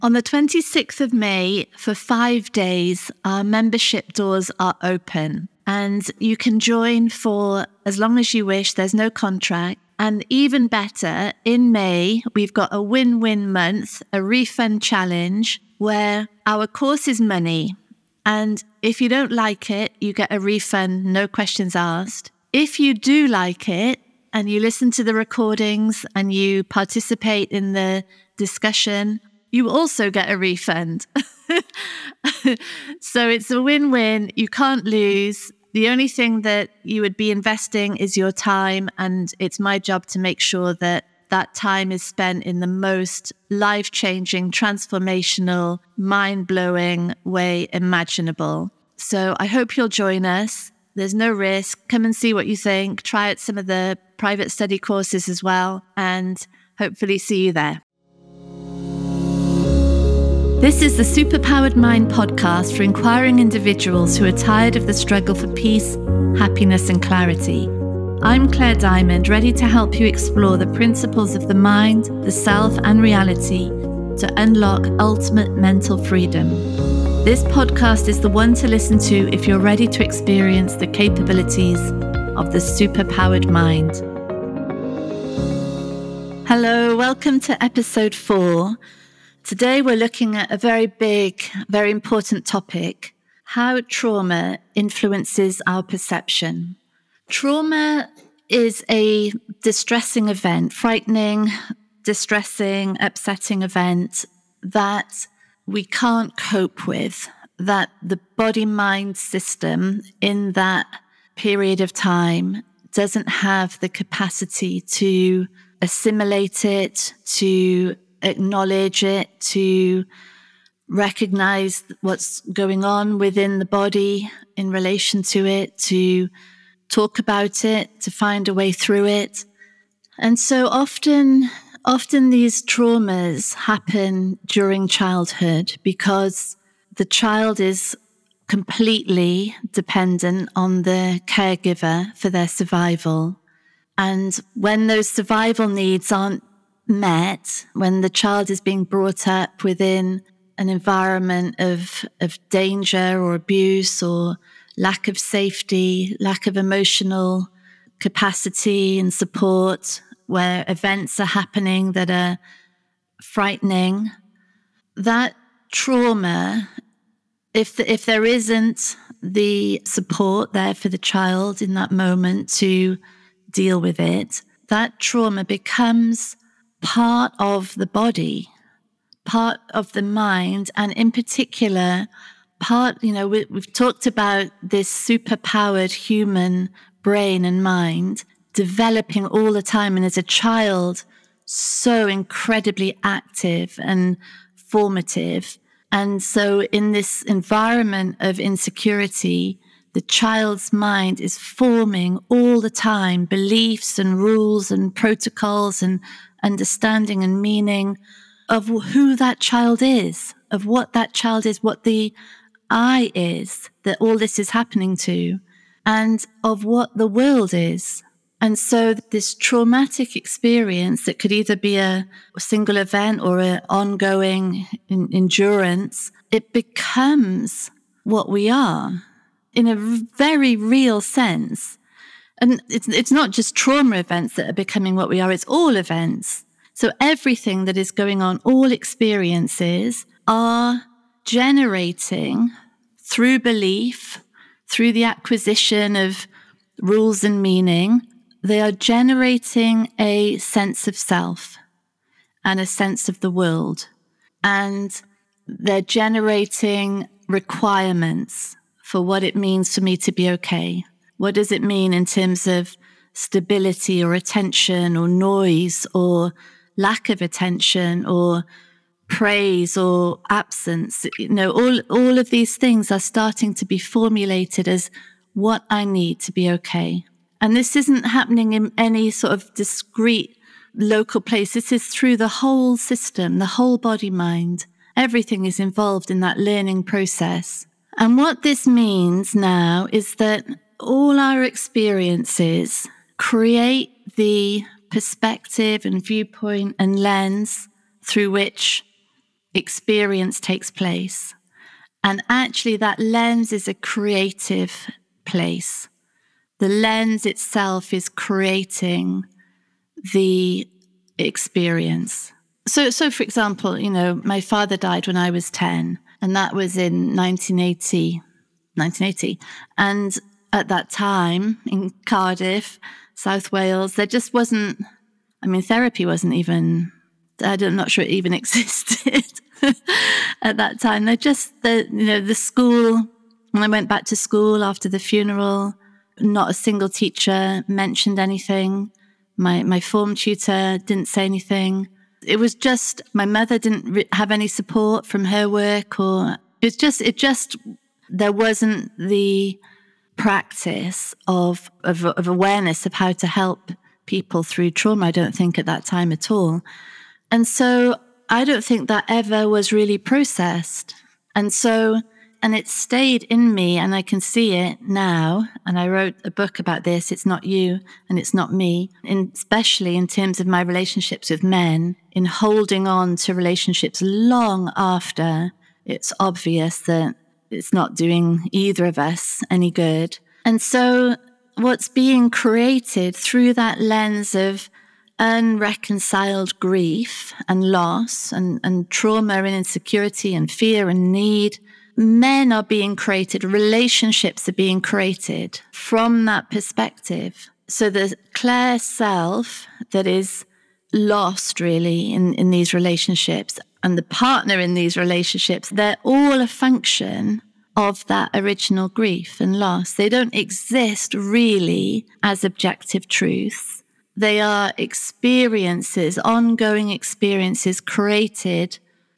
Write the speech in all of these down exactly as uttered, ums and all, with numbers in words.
On the twenty-sixth of May, for five days, our membership doors are open and you can join for as long as you wish. There's no contract. And even better, in May, we've got a win-win month, a refund challenge where our course is money. And if you don't like it, you get a refund, no questions asked. If you do like it and you listen to the recordings and you participate in the discussion, you also get a refund. So it's a win-win. You can't lose. The only thing that you would be investing is your time, and it's my job to make sure that that time is spent in the most life-changing, transformational, mind-blowing way imaginable. So I hope you'll join us. There's no risk. Come and see what you think. Try out some of the private study courses as well, and hopefully see you there. This is the Superpowered Mind podcast for inquiring individuals who are tired of the struggle for peace, happiness, and clarity. I'm Claire Diamond, ready to help you explore the principles of the mind, the self, and reality to unlock ultimate mental freedom. This podcast is the one to listen to if you're ready to experience the capabilities of the superpowered mind. Hello, welcome to episode four. Today we're looking at a very big, very important topic: how trauma influences our perception. Trauma is a distressing event, frightening, distressing, upsetting event that we can't cope with, that the body-mind system in that period of time doesn't have the capacity to assimilate it, to acknowledge it, to recognize what's going on within the body in relation to it, to talk about it, to find a way through it. And so often, often these traumas happen during childhood because the child is completely dependent on the caregiver for their survival. And when those survival needs aren't met, when the child is being brought up within an environment of, of danger or abuse or lack of safety, lack of emotional capacity and support, where events are happening that are frightening, that trauma, if the, if there isn't the support there for the child in that moment to deal with it, that trauma becomes part of the body, part of the mind, and in particular, part, you know, we, we've talked about this superpowered human brain and mind developing all the time. And as a child, so incredibly active and formative. And so in this environment of insecurity, the child's mind is forming all the time beliefs and rules and protocols and understanding and meaning of who that child is, of what that child is, what the I is that all this is happening to, and of what the world is. And so this traumatic experience that could either be a single event or an ongoing in- endurance, it becomes what we are in a very real sense. And it's, it's not just trauma events that are becoming what we are, it's all events. So everything that is going on, all experiences are generating through belief, through the acquisition of rules and meaning, they are generating a sense of self and a sense of the world. And they're generating requirements for what it means for me to be okay. What does it mean in terms of stability or attention or noise or lack of attention or praise or absence? You know, all, all of these things are starting to be formulated as what I need to be okay. And this isn't happening in any sort of discrete local place. This is through the whole system, the whole body mind. Everything is involved in that learning process. And what this means now is that all our experiences create the perspective and viewpoint and lens through which experience takes place. And actually, that lens is a creative place. The lens itself is creating the experience. So, so for example, you know, my father died when I was ten, and that was in nineteen eighty. nineteen eighty. And at that time in Cardiff, South Wales, there just wasn't, I mean, therapy wasn't even, I'm not sure it even existed at that time. They're just, the, you know, the school, when I went back to school after the funeral, not a single teacher mentioned anything. My, my form tutor didn't say anything. It was just, my mother didn't re- have any support from her work, or it's just, it just, there wasn't the practice of, of, of awareness of how to help people through trauma, I don't think, at that time at all. And so I don't think that ever was really processed. And so, and it stayed in me, and I can see it now. And I wrote a book about this. It's not you and it's not me, in, especially in terms of my relationships with men, in holding on to relationships long after it's obvious that it's not doing either of us any good. And so what's being created through that lens of unreconciled grief and loss and, and trauma and insecurity and fear and need, men are being created, relationships are being created from that perspective. So the Claire self that is lost really in, in these relationships, and the partner in these relationships, they're all a function of that original grief and loss. They don't exist really as objective truths. They are experiences, ongoing experiences created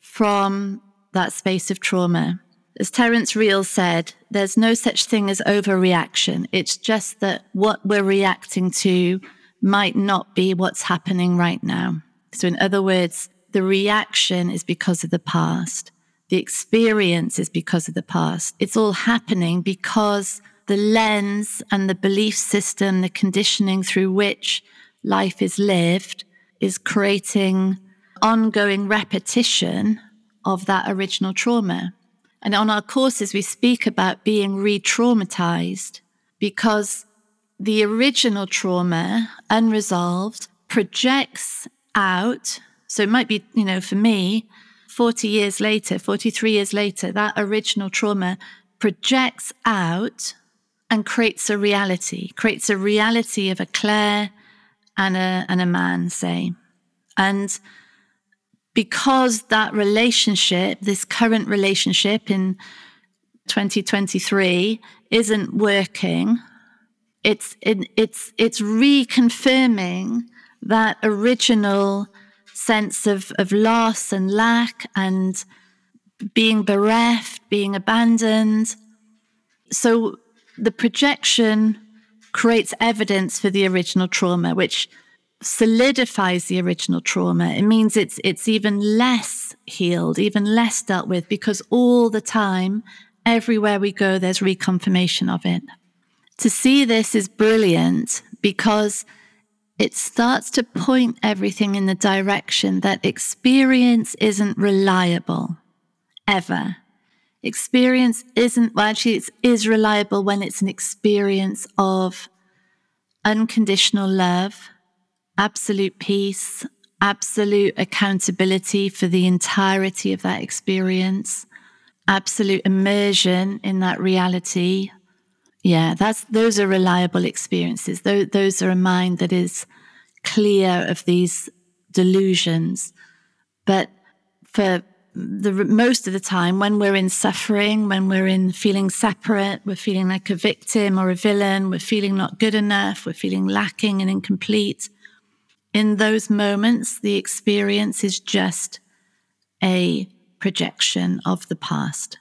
from that space of trauma. As Terence Real said, there's no such thing as overreaction. It's just that what we're reacting to might not be what's happening right now. So in other words, the reaction is because of the past. The experience is because of the past. It's all happening because the lens and the belief system, the conditioning through which life is lived, is creating ongoing repetition of that original trauma. And on our courses, we speak about being re-traumatized because the original trauma, unresolved, projects out. So it might be, you know, for me, forty years later, forty-three years later, that original trauma projects out and creates a reality, creates a reality of a Claire and a, and a man, say. And because that relationship, this current relationship in twenty twenty-three isn't working, it's it, it's it's reconfirming that original sense of, of loss and lack and being bereft, being abandoned. So the projection creates evidence for the original trauma, which solidifies the original trauma. It means it's it's even less healed, even less dealt with, because all the time, everywhere we go, there's reconfirmation of it. To see this is brilliant because it starts to point everything in the direction that experience isn't reliable, ever. Experience isn't, well, actually, it is reliable when it's an experience of unconditional love, absolute peace, absolute accountability for the entirety of that experience, absolute immersion in that reality. Yeah, that's those are reliable experiences. Those, those are a mind that is clear of these delusions. But for the most of the time, when we're in suffering, when we're in feeling separate, we're feeling like a victim or a villain, we're feeling not good enough, we're feeling lacking and incomplete. In those moments, the experience is just a projection of the past.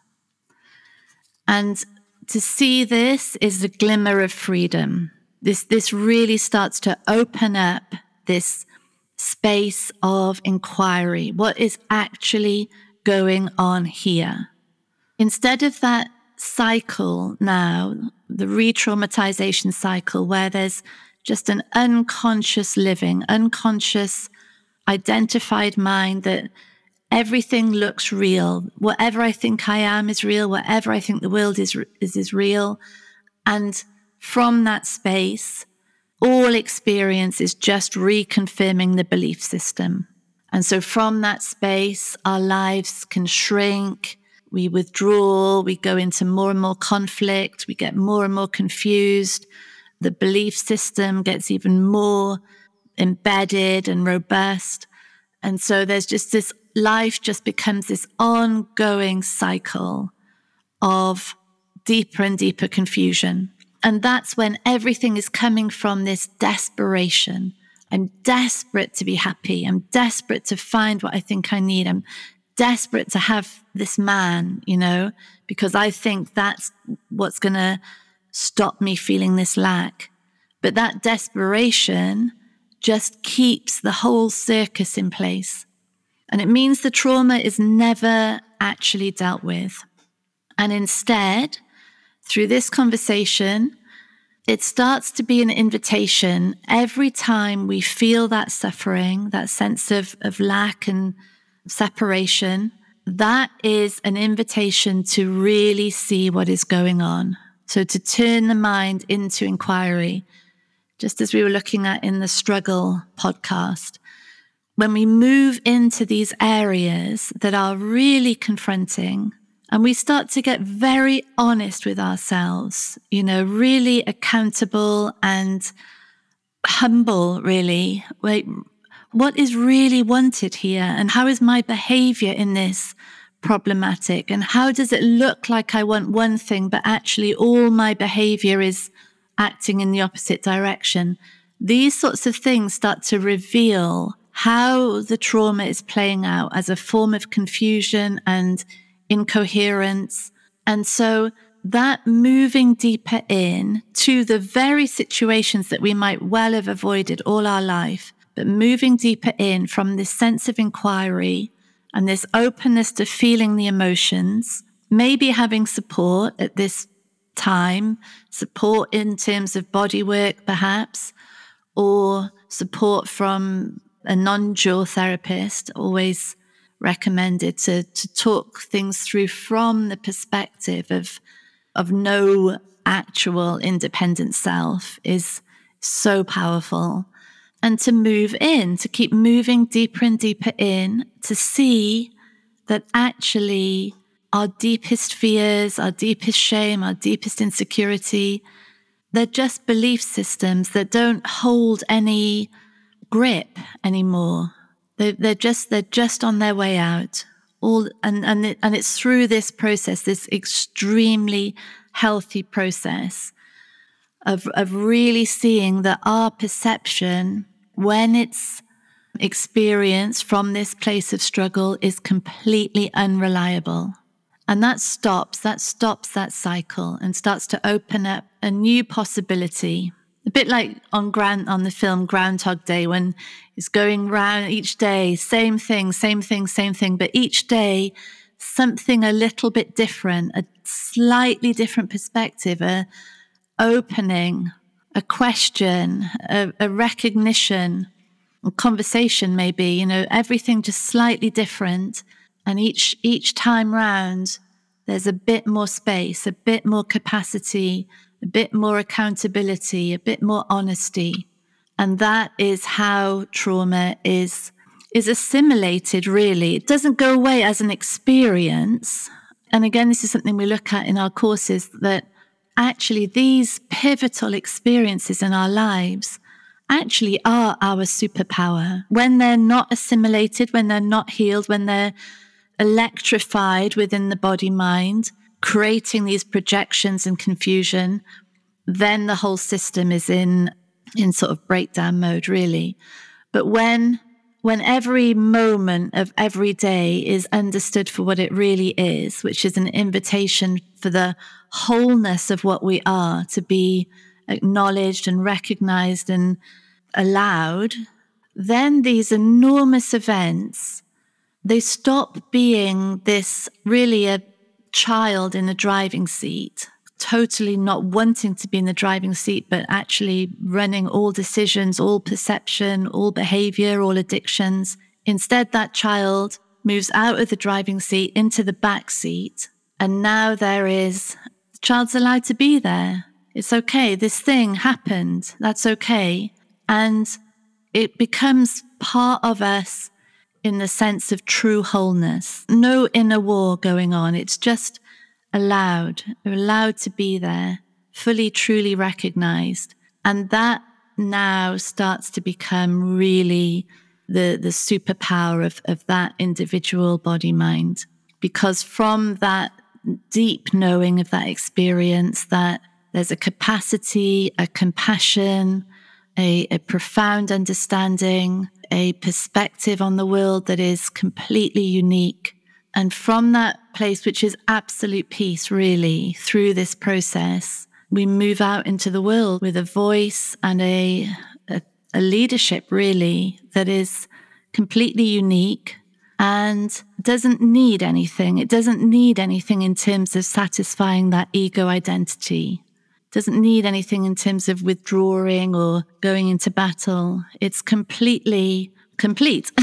And to see this is a glimmer of freedom. This, this really starts to open up this space of inquiry. What is actually going on here? Instead of that cycle now, the re-traumatization cycle, where there's just an unconscious living, unconscious identified mind that everything looks real. Whatever I think I am is real. Whatever I think the world is, is, is real. And from that space, all experience is just reconfirming the belief system. And so from that space, our lives can shrink. We withdraw, we go into more and more conflict, we get more and more confused. The belief system gets even more embedded and robust. And so there's just this, life just becomes this ongoing cycle of deeper and deeper confusion. And that's when everything is coming from this desperation. I'm desperate to be happy. I'm desperate to find what I think I need. I'm desperate to have this man, you know, because I think that's what's going to stop me feeling this lack. But that desperation just keeps the whole circus in place. And it means the trauma is never actually dealt with. And instead, through this conversation, it starts to be an invitation every time we feel that suffering, that sense of, of lack and separation. That is an invitation to really see what is going on. So to turn the mind into inquiry, just as we were looking at in the Struggle podcast. When we move into these areas that are really confronting, and we start to get very honest with ourselves, you know, really accountable and humble, really. Wait, what is really wanted here? And how is my behavior in this problematic? And how does it look like I want one thing, but actually all my behavior is acting in the opposite direction? These sorts of things start to reveal how the trauma is playing out as a form of confusion and incoherence. And so that moving deeper in to the very situations that we might well have avoided all our life, but moving deeper in from this sense of inquiry and this openness to feeling the emotions, maybe having support at this time, support in terms of body work perhaps, or support from a non-dual therapist, always recommended to, to talk things through from the perspective of, of no actual independent self is so powerful. And to move in, to keep moving deeper and deeper in, to see that actually our deepest fears, our deepest shame, our deepest insecurity, they're just belief systems that don't hold any grip anymore. They, they're just they're just on their way out. All and and it, and it's through this process, this extremely healthy process of of really seeing that our perception, when it's experienced from this place of struggle, is completely unreliable. And that stops, that stops that cycle and starts to open up a new possibility. A bit like on Grant on the film Groundhog Day, when it's going round each day, same thing, same thing, same thing, but each day something a little bit different, a slightly different perspective, a opening, a question, a, a recognition, a conversation maybe, you know, everything just slightly different. And each each time round, there's a bit more space, a bit more capacity, a bit more accountability, a bit more honesty. And that is how trauma is, is assimilated, really. It doesn't go away as an experience. And again, this is something we look at in our courses, that actually these pivotal experiences in our lives actually are our superpower. When they're not assimilated, when they're not healed, when they're electrified within the body-mind, creating these projections and confusion, then the whole system is in in sort of breakdown mode, really. But when when every moment of every day is understood for what it really is, which is an invitation for the wholeness of what we are to be acknowledged and recognized and allowed, then these enormous events, they stop being this really a child in a driving seat, totally not wanting to be in the driving seat, but actually running all decisions, all perception, all behavior, all addictions. Instead, that child moves out of the driving seat into the back seat. And now there is, the child's allowed to be there. It's okay. This thing happened. That's okay. And it becomes part of us in the sense of true wholeness. No inner war going on. It's just allowed. We're allowed to be there, fully, truly recognized. And that now starts to become really the, the superpower of, of that individual body-mind. Because from that deep knowing of that experience, that there's a capacity, a compassion, a, a profound understanding, a perspective on the world that is completely unique. And from that place, which is absolute peace, really, through this process, we move out into the world with a voice and a, a, a leadership, really, that is completely unique and doesn't need anything. It doesn't need anything in terms of satisfying that ego identity. Doesn't need anything in terms of withdrawing or going into battle. It's completely complete.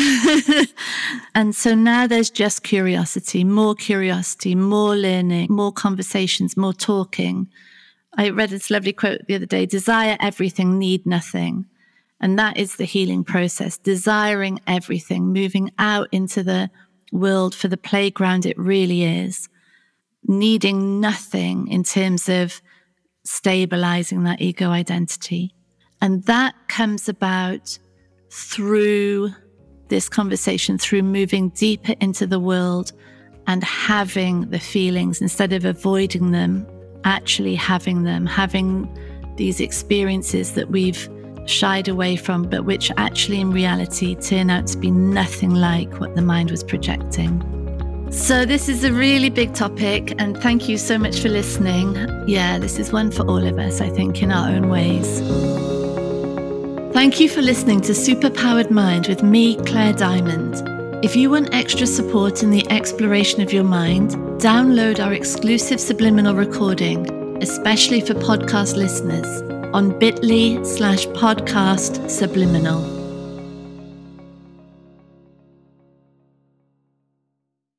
And so now there's just curiosity, more curiosity, more learning, more conversations, more talking. I read this lovely quote the other day, desire everything, need nothing. And that is the healing process, desiring everything, moving out into the world for the playground it really is, needing nothing in terms of stabilizing that ego identity. And that comes about through this conversation, through moving deeper into the world and having the feelings instead of avoiding them, actually having them, having these experiences that we've shied away from, but which actually in reality turn out to be nothing like what the mind was projecting. So this is a really big topic, and thank you so much for listening. Yeah, this is one for all of us, I think, in our own ways. Thank you for listening to Superpowered Mind with me, Claire Diamond. If you want extra support in the exploration of your mind, download our exclusive subliminal recording, especially for podcast listeners, on bit.ly slash podcast subliminal.